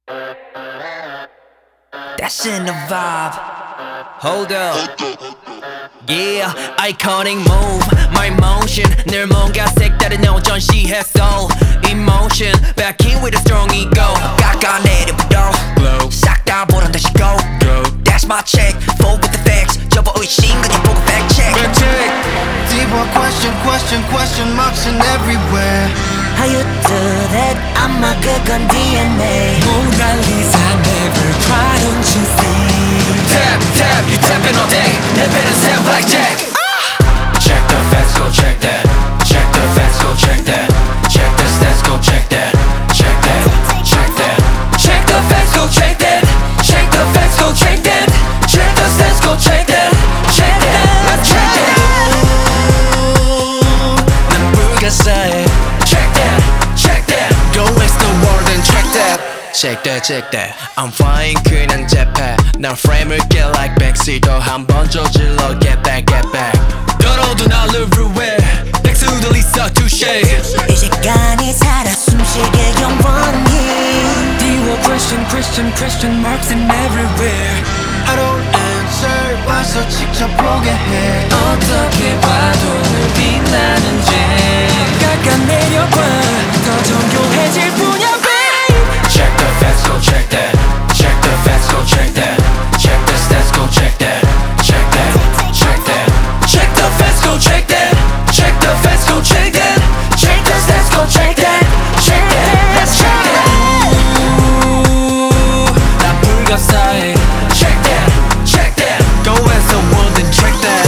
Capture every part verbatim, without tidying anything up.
That's in the vibe. Hold up. Yeah, iconic move. My motion 늘 뭔가 색다른 너 전시했어. Emotion back in with a strong ego. 깎아내려부터 glow. 싹 다 보란 듯이 go. go. That's my check. Full with the facts. 접어 의심 그냥 보고 fact check. fact check. Deeper question, question, question marks in everywhere. How you do that? I'm a good gun D N A. Mona Lisa never cry, don't you see? Tap, tap, you tapping all day. 내 배는 새 blackjack. Check the facts, go check that. Check the facts, go check that. Check the stats, go check that. Check that, check that. Check the facts, go check that. Check the facts, go check that. Check the stats, go check that. Check that, let's check that. 난 불가사해. Check that, check that. Go west the world and check that. Check that, check that. I'm flying 그냥 jetpack. 난 frame을 get like backseat. 더 한 번 저질러 get back, get back. 걸어도 날 everywhere. 백수들 있어 touche. 이 시간이 살아 숨쉬게 영원히. 띄워 question, question, question marks in everywhere. I don't answer 와서 직접 보게 해. 어떻게 봐도 늘 빛나는 jet. 깎아내려봐 더 정교해질 뿐이야 babe. Check the facts, go check that. Check the facts, go check that. Check the stats, go check that. Check that, check that. Check the facts, go check that. Check the facts, go check that. Check the stats, go check that. Check that, let's check that. Ooh, 난 불가사해. Check that, check that. Go as the world and check that.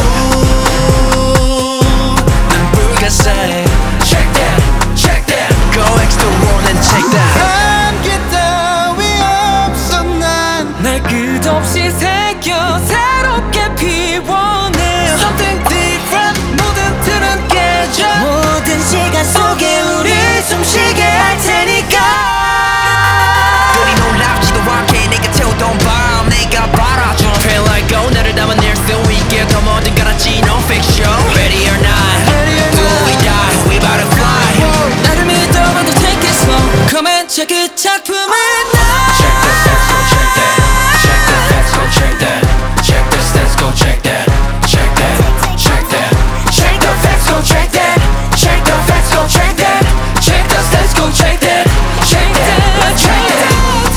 Ooh, 난 불가사해. Check that, check that. Go X the world and check that. 한계 따위 없어 난. 날 끝없이 새겨 새롭게 피워내. Something different 모든 틀은 깨져. 모든 시간 속에 우리 숨쉬게 할 테니까. 우리 놀랍지도 않게 내가 태우던 밤 내가 바라줘. Feel like go 나를 담아낼 수 있게 더 뭐든 garanti no fiction. Ready or not, do we die? We about to fly. 나를 믿어봐도 take it slow. Come and check it 작품을 나. Check the facts, go check that. Check the facts, go check that. Check the stats, go check that. Check that, check that. Check the facts, go check that. Check the facts, go check that. Check the stats, go check that. Check that, check that.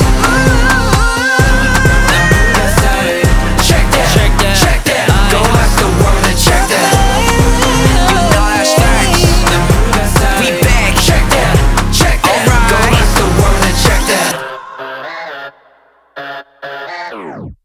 Check that, check that, check that. Go ask the world and check that. You know that's facts. We back. Check that, check that. Go ask the world and check that.